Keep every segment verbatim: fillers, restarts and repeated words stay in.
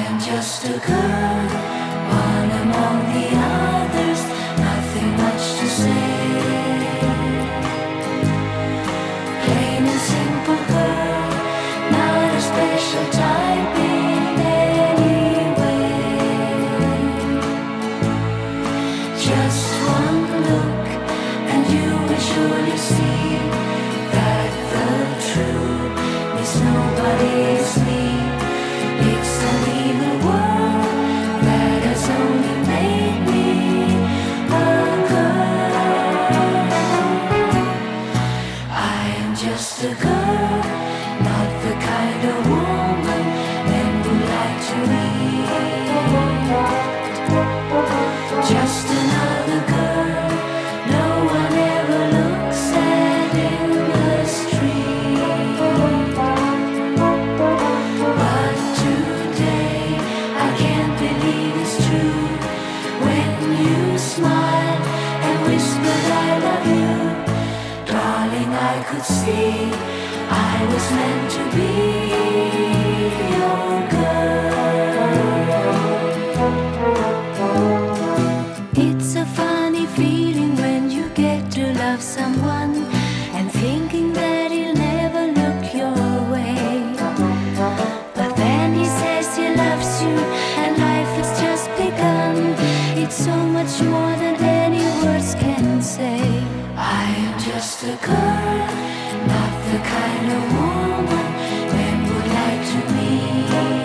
am just a girl, one among the others, nothing much to say. Plain and simple girl, not a special type in any way. Just one look and you will surely see that the truth is nobody is me. It's an evil world that has only made me a girl. I am just a girl, not the kind of woman men would like to meet. Just another girl no one ever looks at in the street. But today I can't believe it's true when you smile and whisper I love you. Darling, I could see I was meant to be your girl. It's a funny feeling when you get to love someone and thinking that he'll never look your way. But then he says he loves you and life has just begun. It's so much more than any words can say. I am just a girl, not the kind of woman men would like to meet.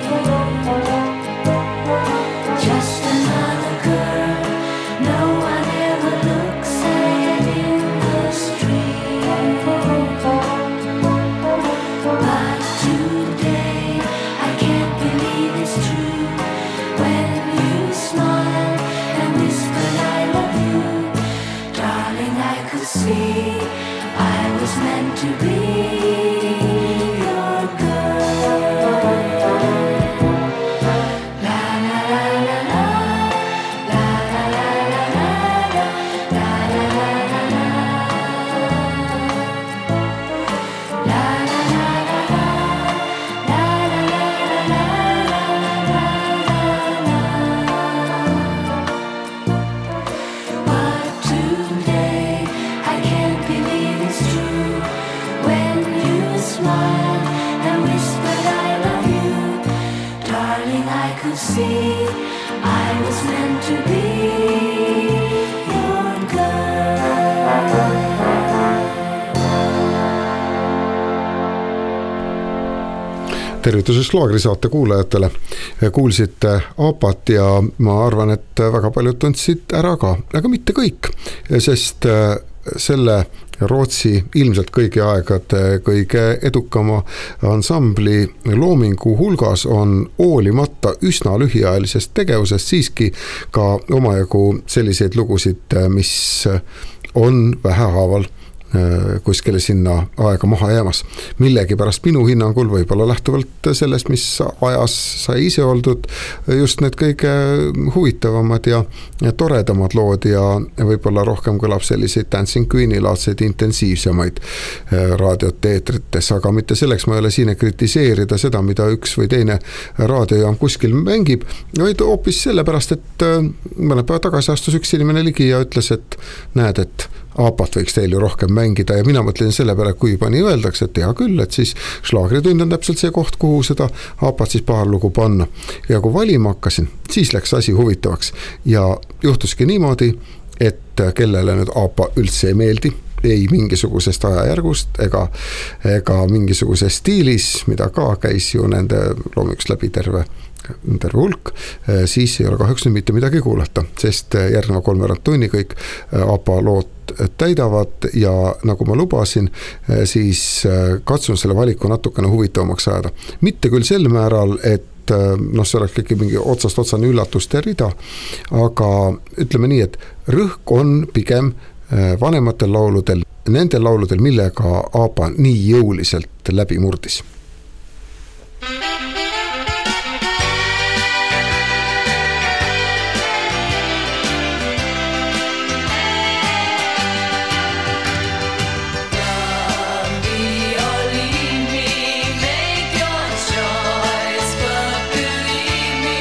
Just another girl no one ever looks at in the street. But today I can't believe it's true when you smile and whisper I love you. Darling, I could see I was meant to be your girl. La la la la la, la la la la la, la la la la la, la la la la la, la la la la la. But today I can't believe it's true when you smile and whisper I love you. Darling, I could see I was meant to be your girl. Tervituseks Laagrisaate kuulajatele. Kuulsite Aapat ja ma arvan, et väga paljud tundsid ära ka, aga mitte kõik, sest selle Rootsi ilmselt kõigi aegade kõige edukama ansambli loomingu hulgas on hoolimata üsna lühiajalisest tegevusest siiski ka omajagu selliseid lugusid, mis on vähehaaval kuskile sinna aega maha jäämas. Millegi pärast minu hinnangul võib-olla lähtuvalt sellest, mis ajas sai ise oldud, just need kõige huvitavamad ja toredamad lood ja võib-olla rohkem kõlab selliseid Dancing Queeni laadseid intensiivsemaid raadiot eetrites, aga mitte selleks ma ei ole siin kritiseerida seda, mida üks või teine raadiojaam kuskil mängib, vaid hoopis sellepärast, et mõne päeva tagasi astus üks inimene ligi ja ütles, et näed, et Aapat võiks teil ju rohkem mängida ja mina mõtlen selle peale, kui juba nii öeldakse, et hea küll, et siis Schlagritund on täpselt see koht, kuhu seda Aapat siis paar lugu panna. Ja kui valima hakkasin, siis läks asi huvitavaks ja juhtuski niimoodi, et kellele nüüd Aapa üldse ei meeldi, ei mingisugusest ajajärgust ega, ega mingisugusest stiilis, mida ka käis ju nende loomiks läbi terve terve hulk, siis ei ole kahjuks nüüd mitte midagi kuulata, sest järgneva kolmveerand tunni kõik Aapa lood täidavad ja nagu ma lubasin, siis katsun selle valiku natukene huvitavamaks ajada. Mitte küll sel määral, et noh, see oleks kõik mingi otsast otsani üllatuste rida, aga ütleme nii, et rõhk on pigem vanematel lauludel, nendel lauludel, millega Aapa nii jõuliselt läbi murdis. Believe me, make your choice, but believe me.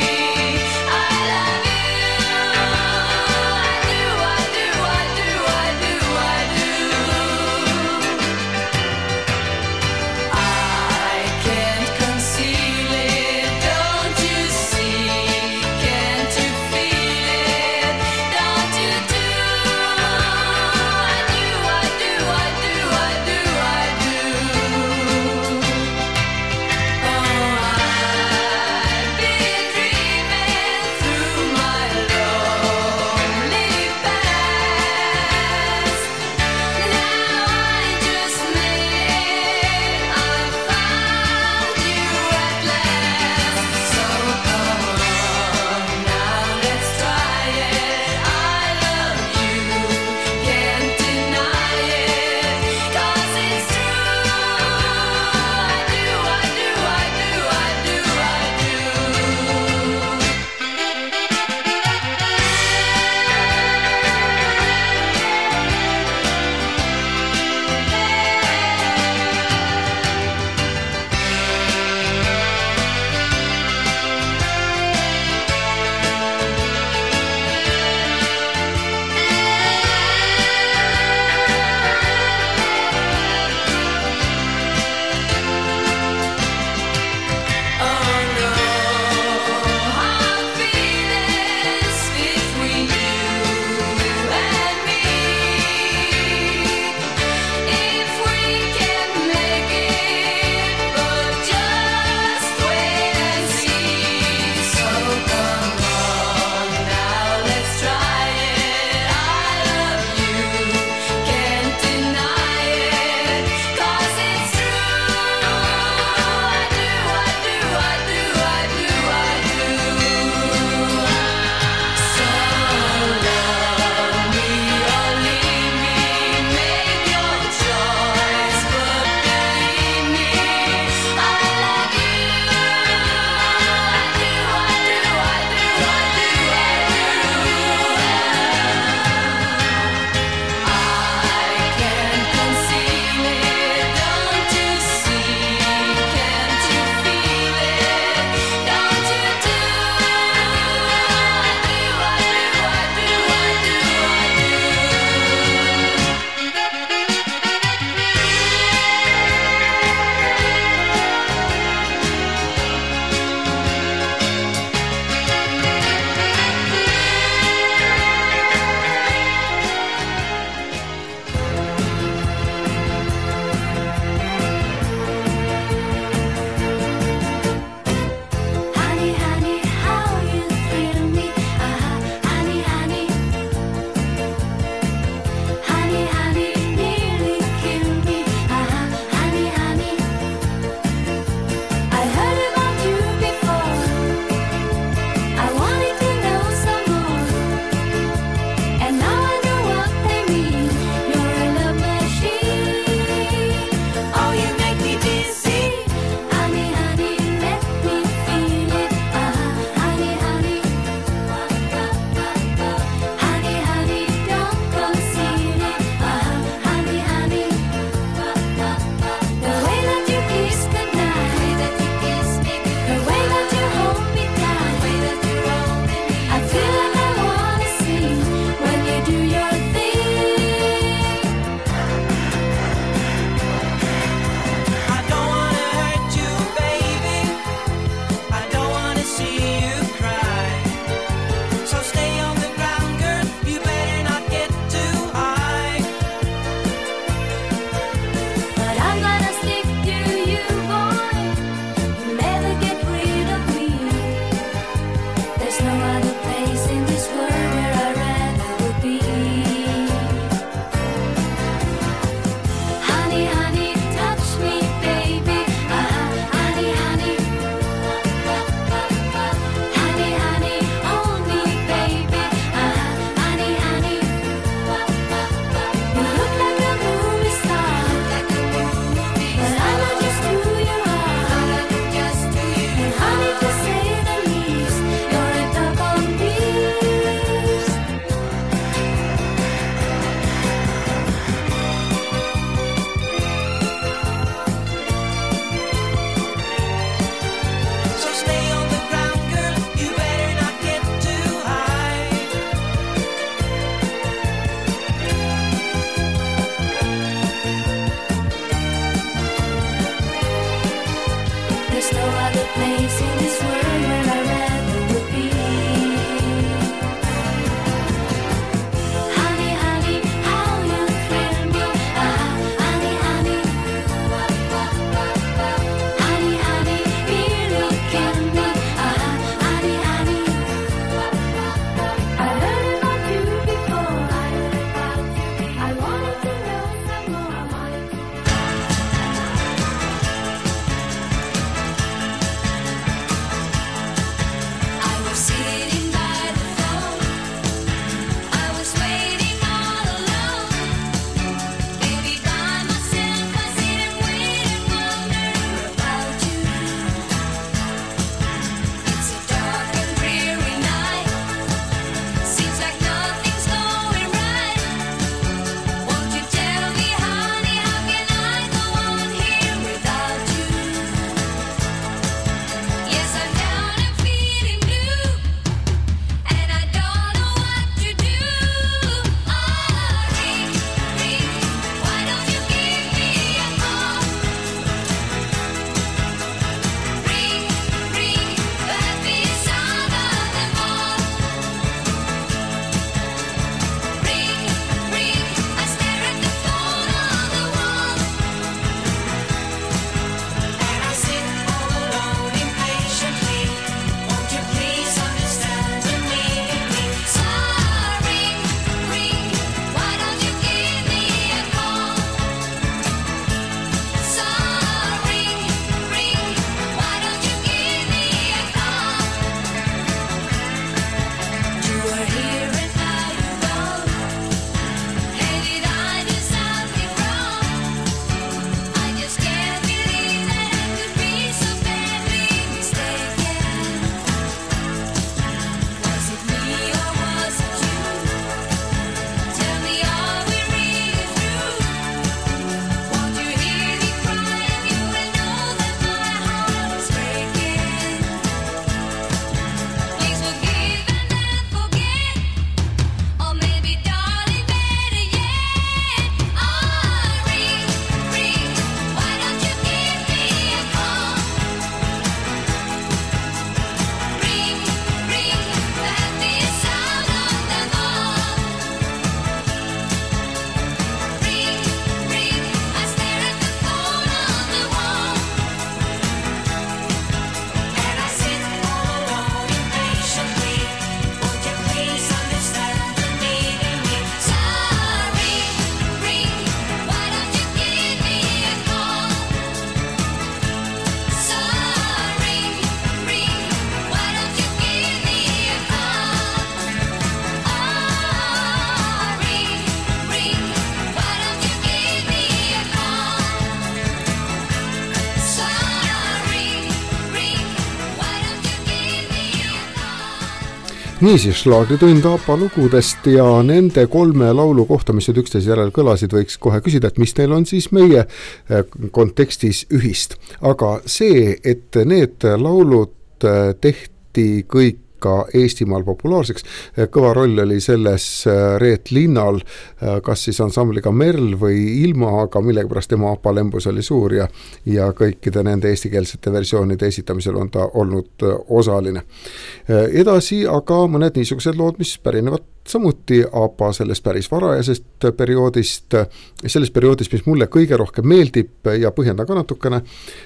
Niisiis, laagritund ABBA lugudest ja nende kolme laulu kohta, mis nüüd üksteise järel kõlasid, võiks kohe küsida, et mis neil on siis meie kontekstis ühist. Aga see, et need laulud tehti kõik ka Eestimaal populaarseks. Kõva roll oli selles Reet Linnal, kas siis ansambliga Merl või ilma, aga millegipärast tema apalembus oli suur ja, ja kõikide nende eestikeelsete versioonide esitamisel on ta olnud osaline. Edasi aga mõned niisugused lood, mis pärinevad samuti ABBA sellest päris varajasest perioodist, sellest perioodist, mis mulle kõige rohkem meeldib ja põhjendan ka natukene.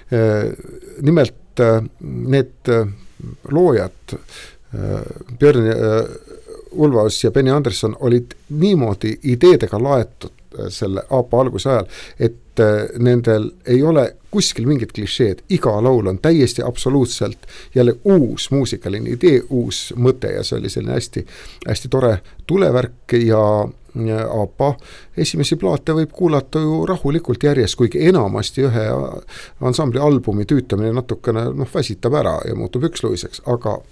Nimelt need loojad Björn Ulvaeus ja Benny Andersson olid niimoodi ideedega laetud selle ABBA alguse ajal, et nendel ei ole kuskil mingit klišeed. Iga laul on täiesti absoluutselt jälle uus muusikaline idee, uus mõte ja see oli selline hästi, hästi tore tulevärk ja ABBA esimesi plaate võib kuulata ju rahulikult järjest, kuigi enamasti ühe ansambli albumi tüütamine natukene noh, väsitab ära ja muutub üksluiseks, aga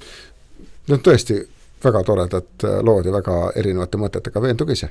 no tõesti väga toredad lood ja väga erinevate mõtetega, veenduge ise.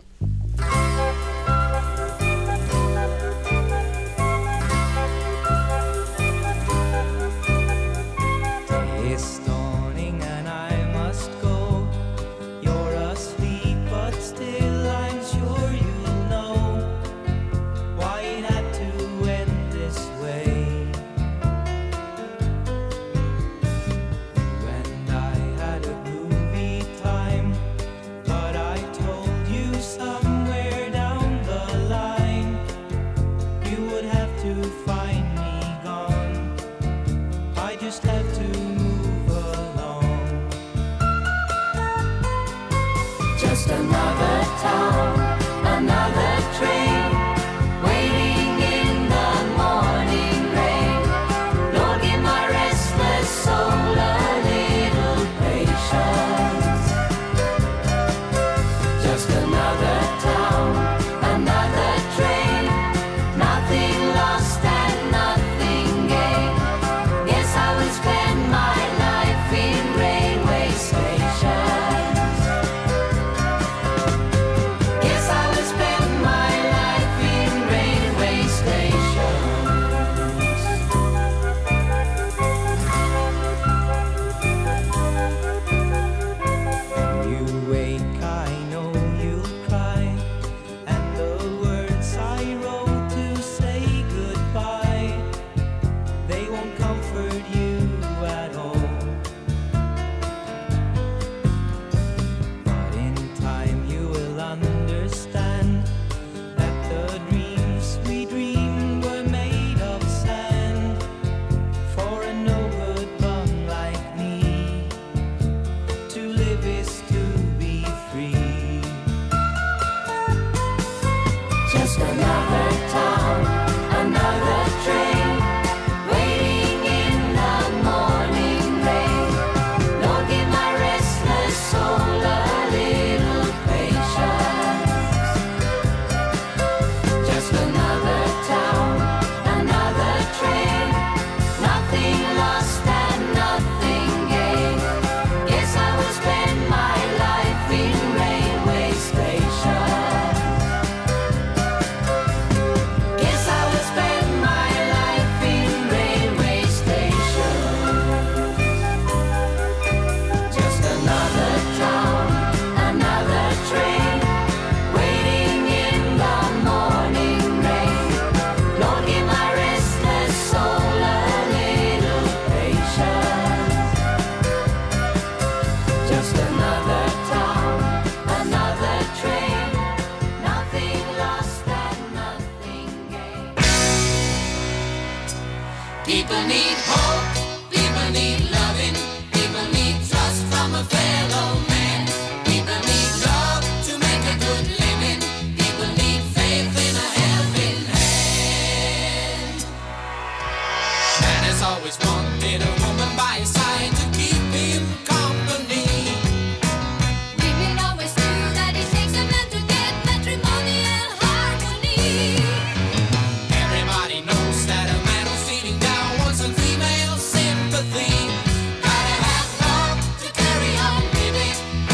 Sympathy, gotta have love to carry on living.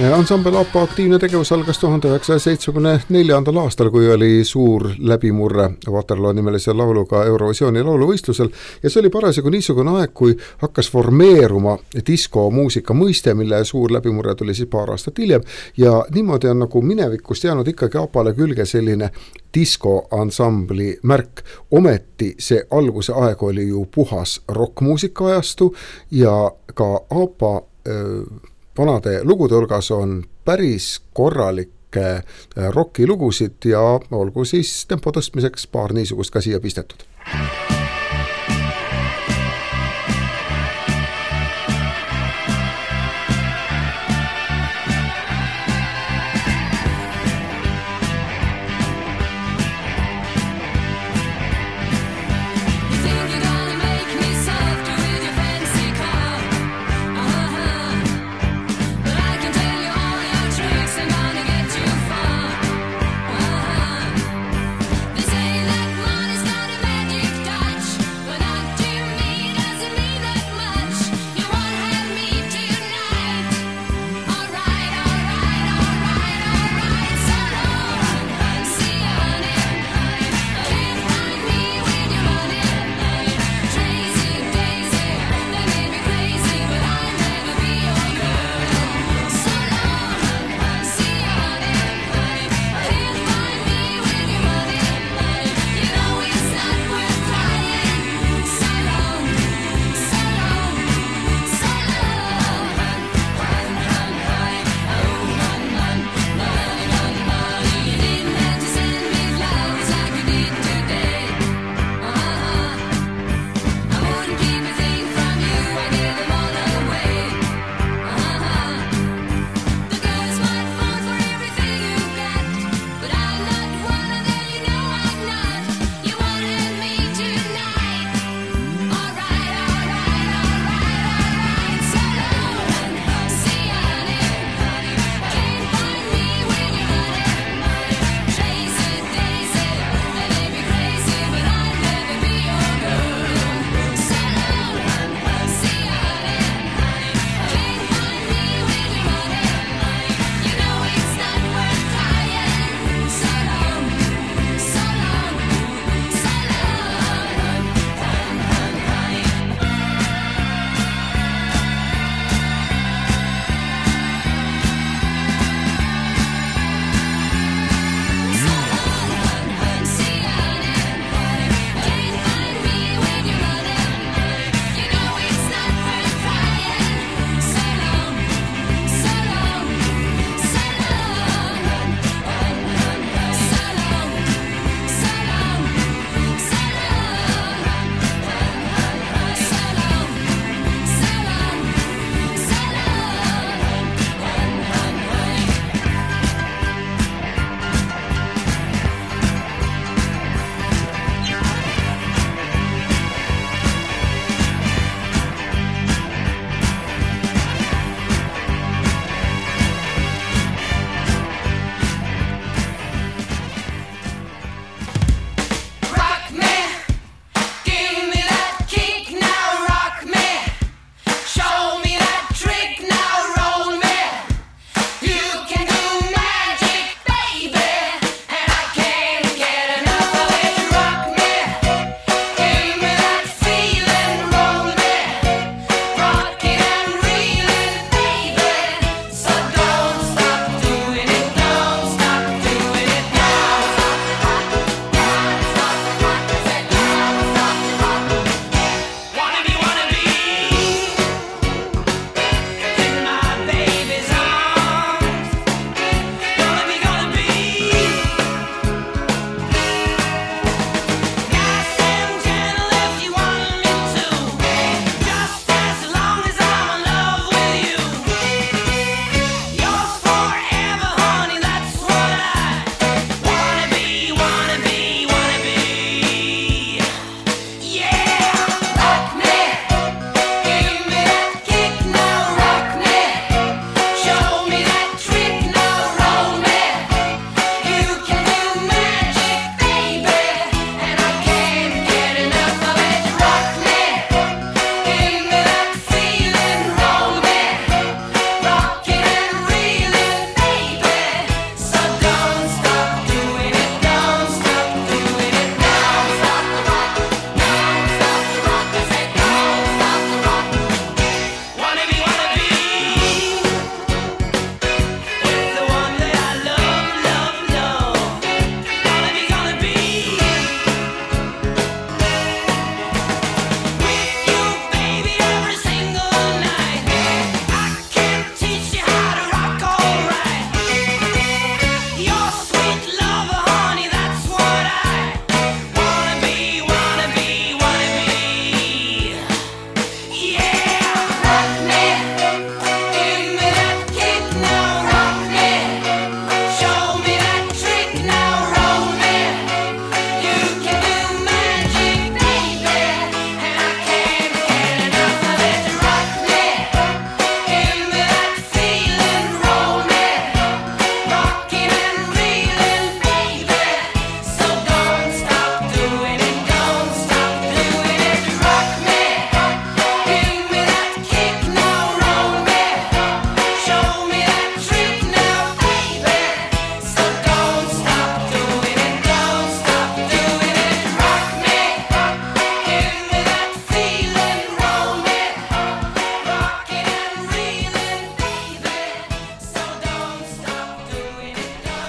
Ansambel APA aktiivne tegevus algas tuhande üheksasaja seitsmekümne neljandal aastal, kui oli suur läbimurre Waterloo nimelise lauluga Eurovisiooni lauluvõistlusel ja see oli parasjagu niisugune aeg, kui hakkas formeeruma diskomuusika mõiste, mille suur läbimurre tuli siis paar aastat hiljem ja niimoodi on nagu minevikust jäänud ikkagi APA-le külge selline diskoansambli märk. Ometi see alguse aeg oli ju puhas rockmuusika ajastu ja ka APA öö, vanade lugude hulgas on päris korralikke rockilugusid ja olgu siis tempo tõstmiseks paar niisugust ka siia pistetud. They say that money's got a magic dot.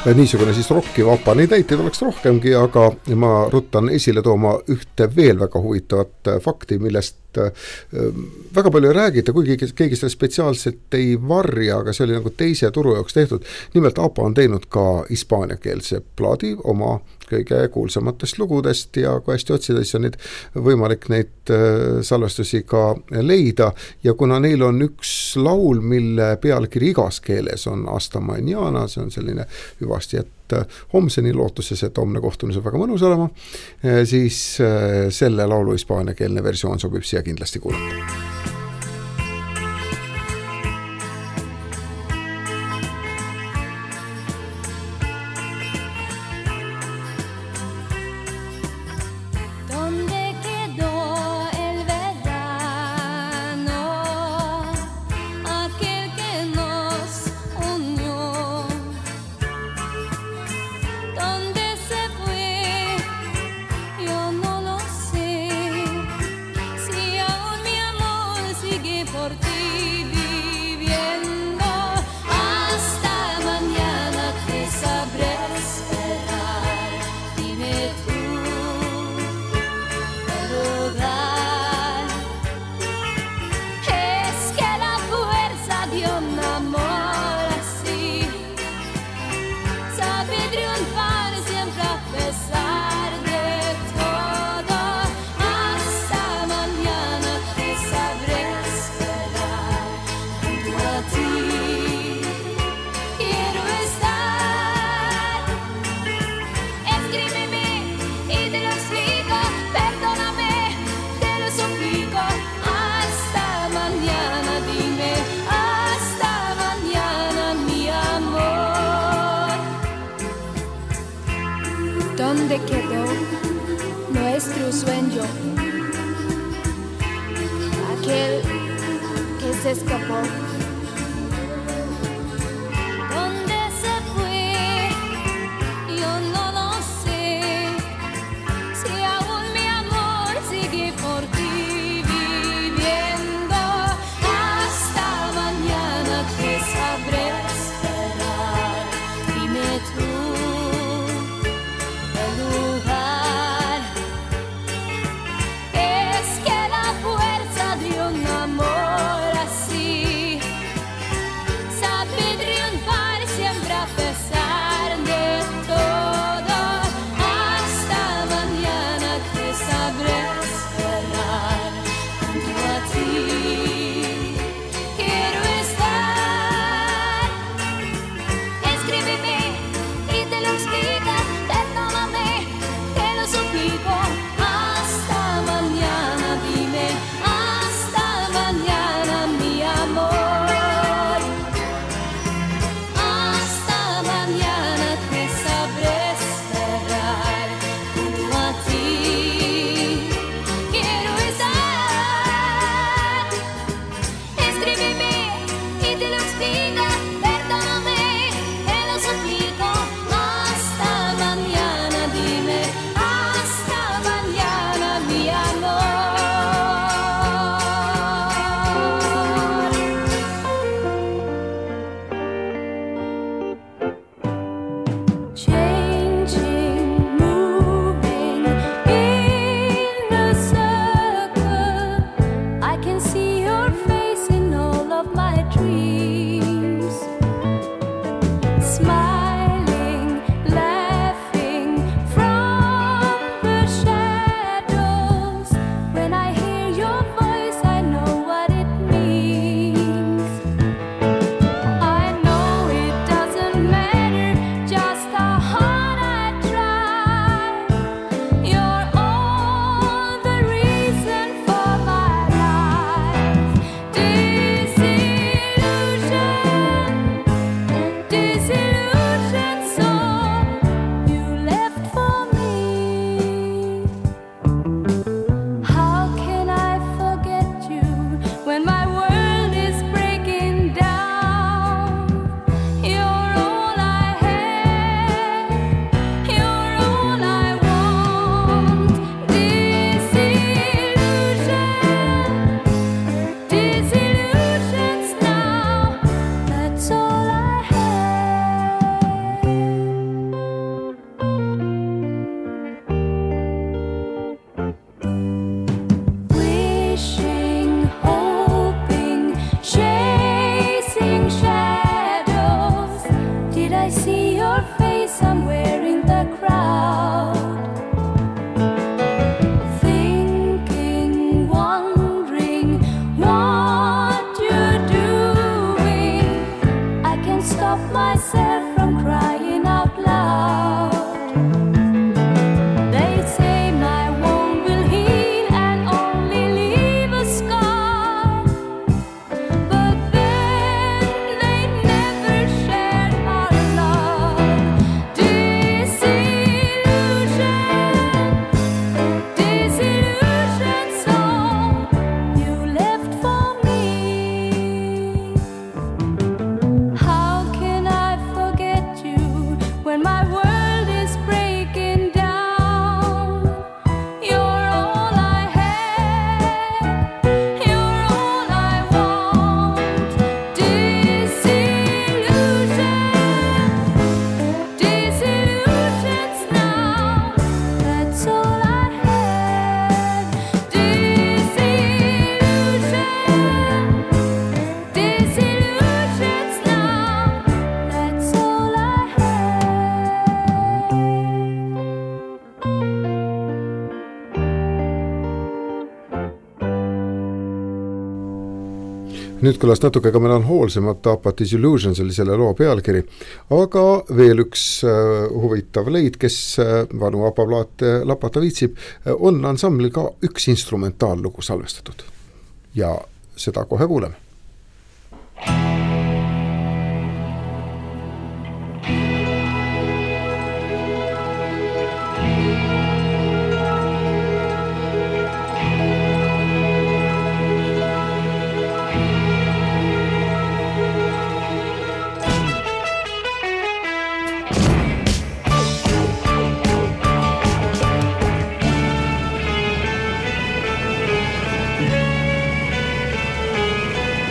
niisugune siis rokki vapa, neid näiteid oleks rohkemgi, aga ma ruttan esile tooma ühte veel väga huvitavat fakti, millest väga palju ei räägita, kuigi keegi seda spetsiaalselt ei varja, aga see oli nagu teise turu jaoks tehtud. Nimelt A P A on teinud ka hispaaniakeelse plaadi oma kõige kuulsamatest lugudest ja kui hästi otsida, siis on neid võimalik neid salvestusi ka leida ja kuna neil on üks laul, mille pealkiri igas keeles on Hasta mañana, see on selline hüvasti, et homseni lootuses, et homne kohtumis on väga mõnus olema, siis selle laulu hispaaniakeelne versioon sobib siia kindlasti kuulata. ¿Dónde quedó nuestro sueño? Aquel que se escapó. ¿Dónde se fue? Yo no lo sé. Si aún mi amor sigue por ti viviendo. Hasta mañana te sabré esperar. Dime tú. Es que la fuerza de un amor así did I see your face somewhere in the crowd? Thinking, wondering what you're doing. I can't stop myself from crying out loud. They say my wound will heal and only leave a scar, but then they never shared our love. Disillusion, disillusion song you left for me. How can I forget you when my world is breaking down? You're all I had, you're all I want. Disillusion, disillusions now, that's all I had. Disillusion, disillusions now, that's all I had. Nüüd kõlas natuke ka melanhoolsemalt Apa Disillusions oli selle loo pealkiri, aga veel üks äh, huvitav leid, kes äh, vanu Apa plaate lapata viitsib, äh, on ansamblil ka üks instrumentaallugu salvestatud ja seda kohe kuuleme. Disillusion,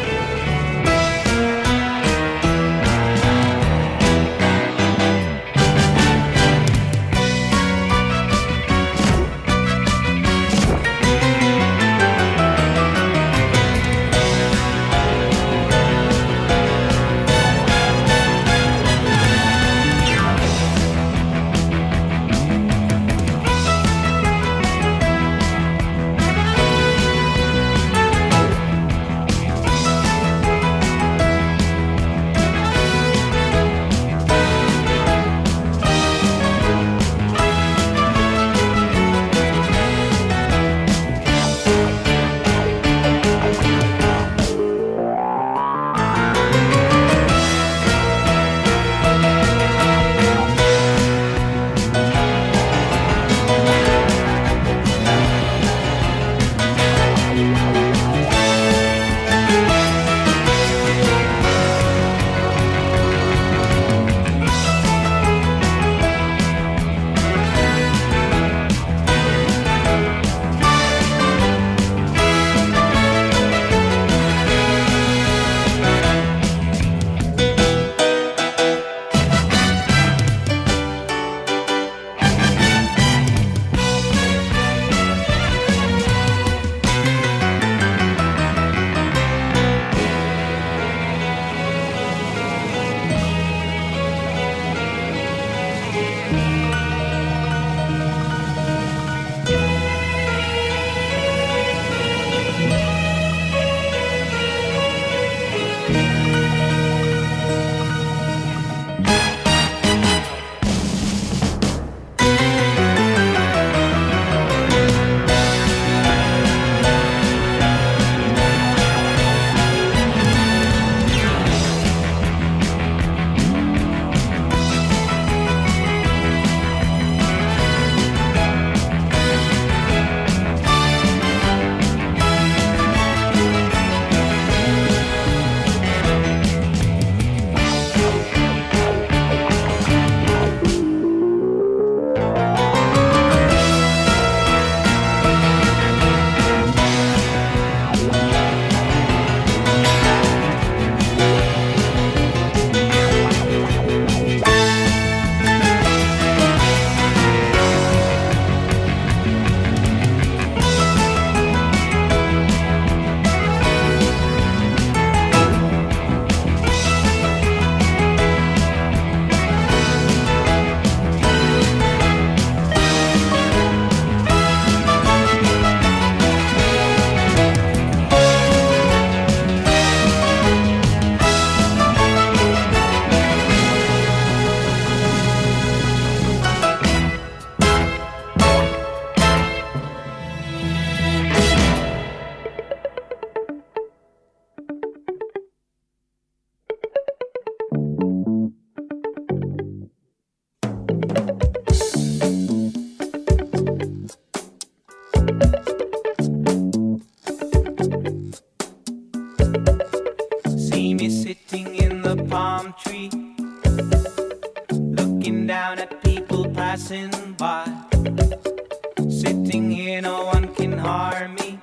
down at people passing by. Sitting here, no one can harm me.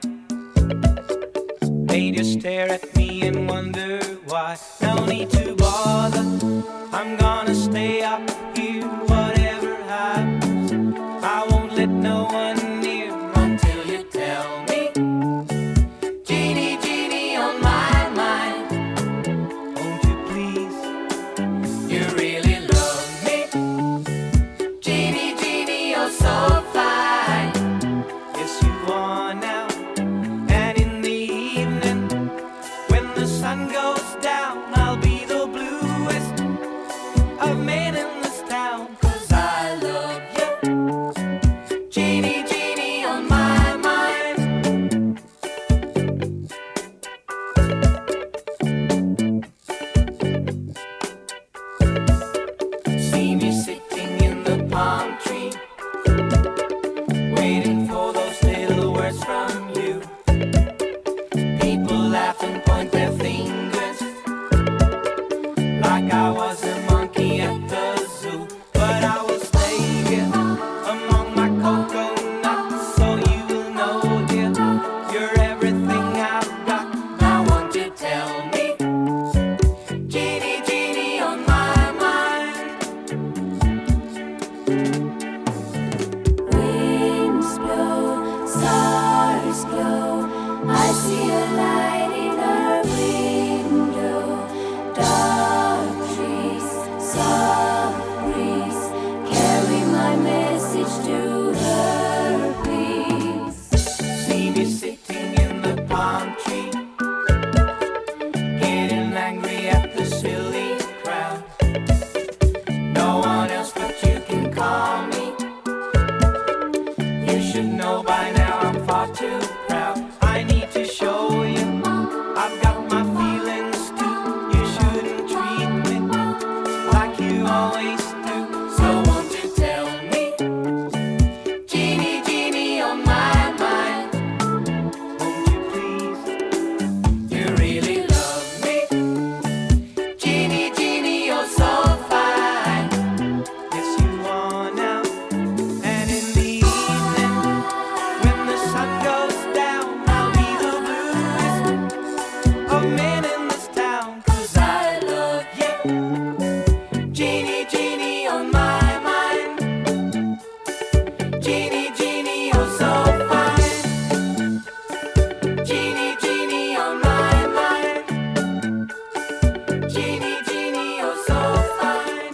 They just stare at me and wonder why. No need to bother, I'm gonna stay up here. Whatever happens, I won't let no one near until you tell me. Genie, genie on my mind, won't you please? You really love me. Genie, genie, you're so fine. Yes, you are now. And in the evening, when the sun goes down, I'll be the bluest of men in this town. 'Cause I love you. Genie, genie on my mind. See me sitting in the palm tree, waiting for those little words from you. People laugh and point their fingers like I was a monkey at the zoo. But I will stay here among my coconuts, so you will know, dear, you're everything I've got. Now won't you tell me, genie, genie on my mind. Winds blow, stars glow. I see a light in her window. Dark trees, soft breeze, carry my message to her, please. See me sitting in the palm tree, getting angry at the silly crowd. No one else but you can calm me. You should know by now I'm far too proud. I need to show you I've got my feelings too. You shouldn't treat me like you always do. So won't you tell me, genie, genie on my mind, won't you please? You really love me. Genie, genie, you're so fine. Yes, you are now. And in the evening, when the sun goes down, I'll be the bluest of men in this town. 'Cause I love you. Genie, genie on my mind. Genie, genie, you're so fine. Genie, genie on my mind. Genie, genie, you're so fine.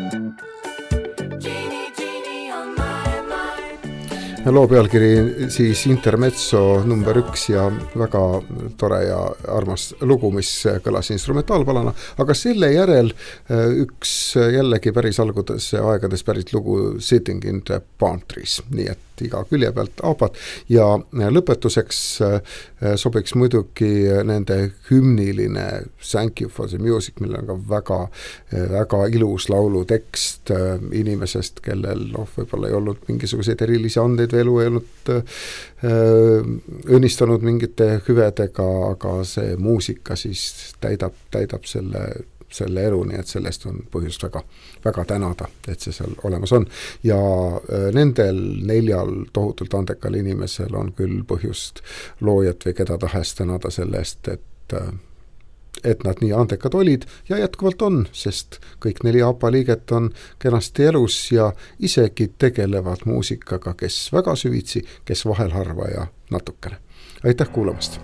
Genie, genie on my mind. loo pealkiri siis Intermezzo number üks ja väga tore ja armas lugu, mis kõlas instrumentaalpalana, aga selle järel üks jällegi päris algudes aegades pärit lugu Sitting in the Palm Trees, nii et iga külje pealt aapad ja lõpetuseks sobiks muidugi nende hümniline Thank you for the music, millel on ka väga, väga ilus laulu tekst inimesest, kellel noh, võib-olla ei olnud mingisuguseid erilisi andeid või elu ei olnud õnnistanud mingite hüvedega, aga see muusika siis täidab, täidab selle selle elu, nii et sellest on põhjust väga, väga tänada, et see seal olemas on. Ja nendel neljal tohutult andekal inimesel on küll põhjust loojat või keda tahes tänada sellest, et, et nad nii andekad olid ja jätkuvalt on, sest kõik neli A P A liiget on kenasti elus ja isegi tegelevad muusikaga, kes väga süvitsi, kes vahel harva ja natukene. Aitäh kuulamast!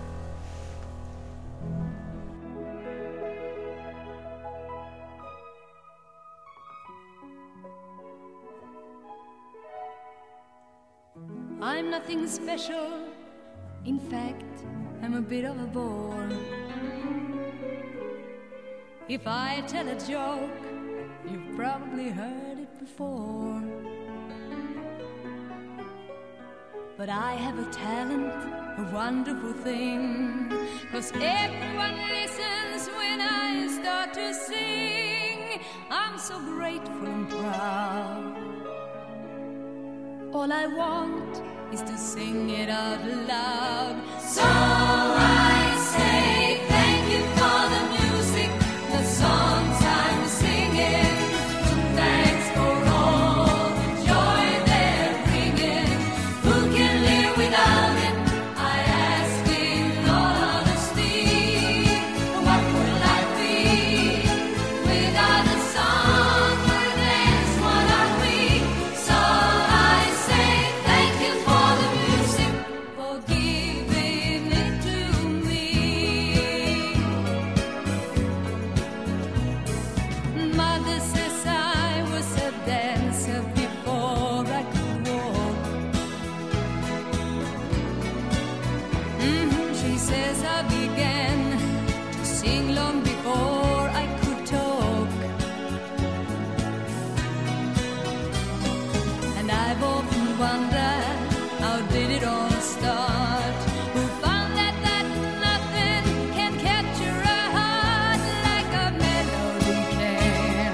I'm nothing special. In fact, I'm a bit of a bore. If I tell a joke, you've probably heard it before. But I have a talent, a wonderful thing, 'cause everyone listens when I start to sing. I'm so grateful and proud. All I want is to sing it out loud. So I say thank you for the music, the songs I'm singing. Thanks for all wonder, how did it all start? Who found that, that nothing can capture a heart like a melody can?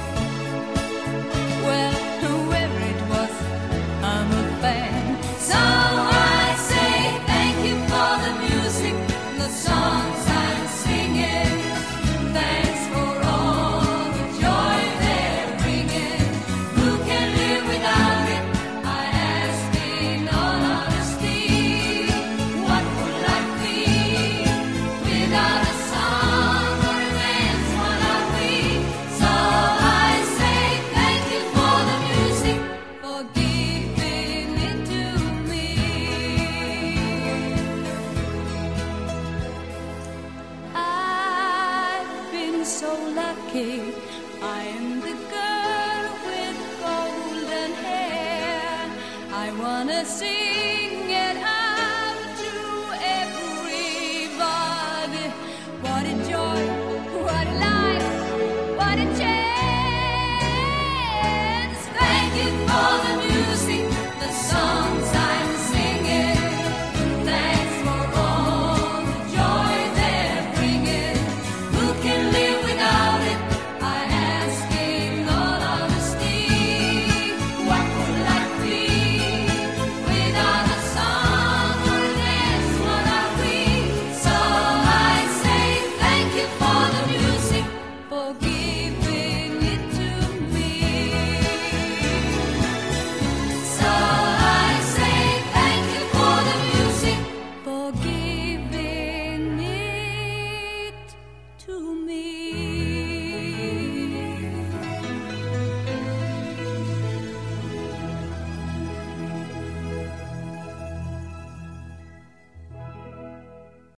Well, whoever it was, I'm a fan. So I say thank you for the music, the songs I'm singing. Thanks for all the joy they're bringing. Who can live without it? I ask in all honesty. What would life be without a song or a dance? What are we? So I say thank you for the music, for giving it to me. I've been so lucky. I am the girl with golden hair. I wanna sing